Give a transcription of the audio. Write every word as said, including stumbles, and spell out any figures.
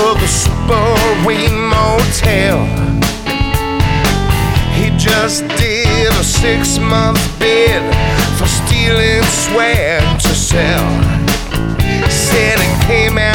of the Super Wing Motel. He just did a six-month bid for stealing swag to sell. Said it came out